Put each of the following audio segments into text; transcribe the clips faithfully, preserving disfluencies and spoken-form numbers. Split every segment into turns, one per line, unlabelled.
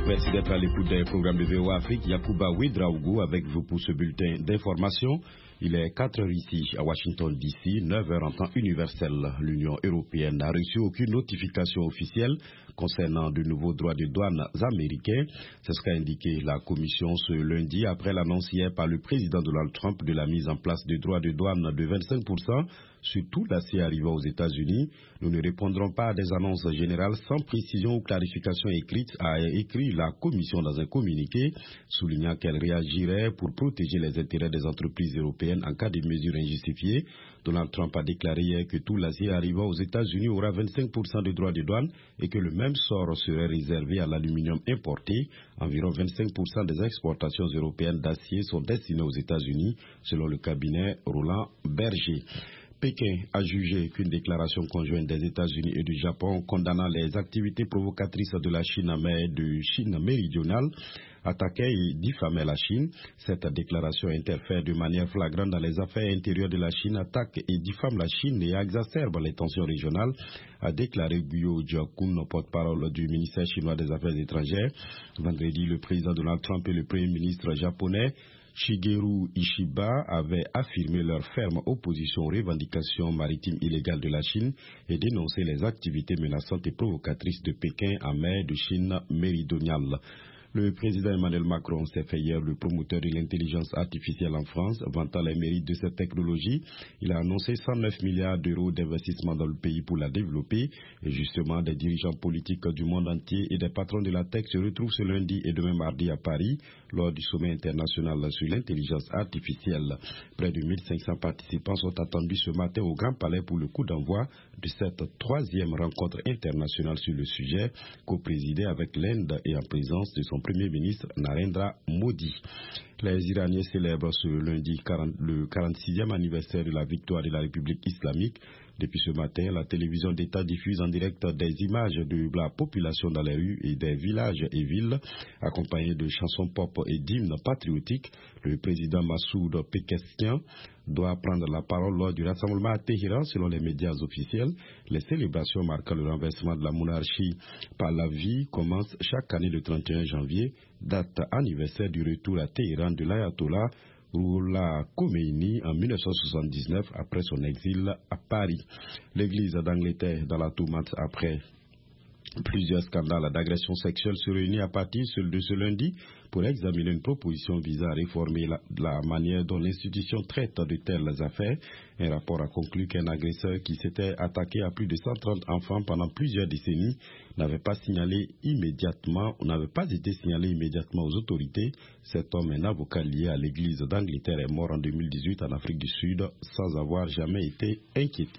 Merci d'être à l'écoute des programmes de V O A Afrique. Yacouba Ouedraogo avec vous pour ce bulletin d'information. Il est quatre heures ici à Washington D C, neuf heures en temps universel. L'Union européenne n'a reçu aucune notification officielle concernant de nouveaux droits de douane américains. C'est ce qu'a indiqué la Commission ce lundi après l'annonce hier par le président Donald Trump de la mise en place de droits de douane de vingt-cinq pour cent sur tout l'acier arrivant aux États-Unis. Nous ne répondrons pas à des annonces générales sans précision ou clarification écrite, a écrit la Commission dans un communiqué, soulignant qu'elle réagirait pour protéger les intérêts des entreprises européennes en cas de mesures injustifiées. Donald Trump a déclaré hier que tout l'acier arrivant aux États-Unis aura vingt-cinq pour cent de droits de douane et que le même sort serait réservé à l'aluminium importé. Environ vingt-cinq pour cent des exportations européennes d'acier sont destinées aux États-Unis, selon le cabinet Roland Berger. Pékin a jugé qu'une déclaration conjointe des États-Unis et du Japon condamnant les activités provocatrices de la Chine, mais de Chine méridionale, attaquait et diffamait la Chine. Cette déclaration interfère de manière flagrante dans les affaires intérieures de la Chine, attaque et diffame la Chine et exacerbe les tensions régionales, a déclaré Guo Jiakun, porte-parole du ministère chinois des Affaires étrangères. Vendredi, le président Donald Trump et le premier ministre japonais Shigeru Ishiba avaient affirmé leur ferme opposition aux revendications maritimes illégales de la Chine et dénoncé les activités menaçantes et provocatrices de Pékin en mer de Chine méridionale. Le président Emmanuel Macron s'est fait hier le promoteur de l'intelligence artificielle en France, vantant les mérites de cette technologie. Il a annoncé cent neuf milliards d'euros d'investissement dans le pays pour la développer. Et justement, des dirigeants politiques du monde entier et des patrons de la tech se retrouvent ce lundi et demain mardi à Paris lors du sommet international sur l'intelligence artificielle. Près de mille cinq cents participants sont attendus ce matin au Grand Palais pour le coup d'envoi de cette troisième rencontre internationale sur le sujet, co-présidée avec l'Inde et en présence de son Premier ministre Narendra Modi. Les Iraniens célèbrent ce lundi quarante, le quarante-sixième anniversaire de la victoire de la République islamique. Depuis ce matin, la télévision d'État diffuse en direct des images de la population dans les rues et des villages et villes, accompagnées de chansons pop et d'hymnes patriotiques. Le président Massoud Pezeshkian doit prendre la parole lors du rassemblement à Téhéran, selon les médias officiels. Les célébrations marquant le renversement de la monarchie Pahlavi commencent chaque année le trente et un janvier, date anniversaire du retour à Téhéran de l'ayatollah Ruhollah Khomeini en mille neuf cent soixante-dix-neuf après son exil à Paris. L'église d'Angleterre dans la tourmente après plusieurs scandales d'agression sexuelle se réunissent à partir de ce lundi pour examiner une proposition visant à réformer la, la manière dont l'institution traite de telles affaires. Un rapport a conclu qu'un agresseur qui s'était attaqué à plus de cent trente enfants pendant plusieurs décennies n'avait pas signalé immédiatement, n'avait pas été signalé immédiatement aux autorités. Cet homme, un avocat lié à l'église d'Angleterre, est mort en deux mille dix-huit en Afrique du Sud sans avoir jamais été inquiété.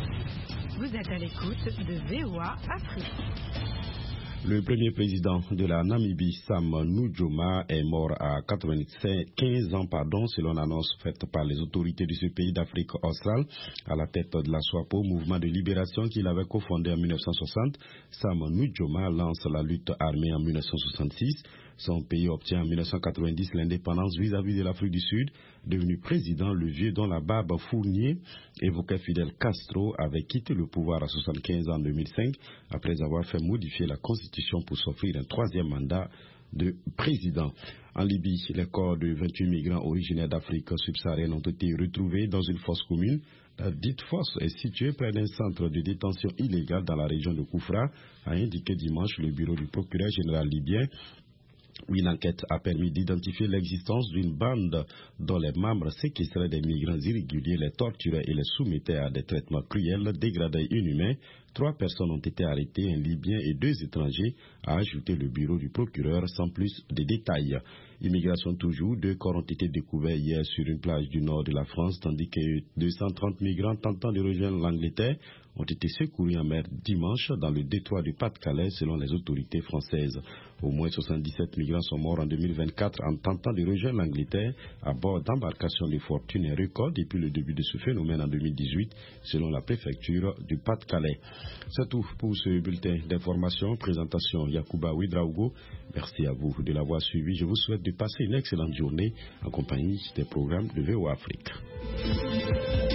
Vous êtes à l'écoute de V O A Afrique.
Le premier président de la Namibie, Sam Nujoma, est mort à quatre-vingt-quinze ans, pardon, selon l'annonce faite par les autorités de ce pays d'Afrique australe. À la tête de la SWAPO, mouvement de libération qu'il avait cofondé en mille neuf cent soixante, Sam Nujoma lance la lutte armée en mille neuf cent soixante-six. Son pays obtient en mille neuf cent quatre-vingt-dix l'indépendance vis-à-vis de l'Afrique du Sud. Devenu président, le vieux dont la barbe fournier évoquait Fidel Castro avait quitté le pouvoir à soixante-quinze ans en deux mille cinq après avoir fait modifier la constitution pour s'offrir un troisième mandat de président. En Libye, les corps de vingt-huit migrants originaires d'Afrique subsaharienne ont été retrouvés dans une fosse commune. La dite fosse est située près d'un centre de détention illégal dans la région de Koufra, a indiqué dimanche le bureau du procureur général libyen. Une enquête a permis d'identifier l'existence d'une bande dont les membres séquestraient des migrants irréguliers, les torturaient et les soumettaient à des traitements cruels, dégradés et inhumains. Trois personnes ont été arrêtées, un Libyen et deux étrangers, a ajouté le bureau du procureur sans plus de détails. Immigration toujours, deux corps ont été découverts hier sur une plage du nord de la France, tandis que deux cent trente migrants tentant de rejoindre l'Angleterre ont été secourus en mer dimanche dans le détroit du Pas-de-Calais selon les autorités françaises. Au moins soixante-dix-sept migrants sont morts en deux mille vingt-quatre en tentant de rejoindre l'Angleterre à bord d'embarcations de fortune et record depuis le début de ce phénomène en deux mille dix-huit selon la préfecture du Pas-de-Calais. C'est tout pour ce bulletin d'information. Présentation Yacouba Ouedraogo. Merci à vous de l'avoir suivi. Je vous souhaite de passer une excellente journée en compagnie des programmes de V O A Afrique.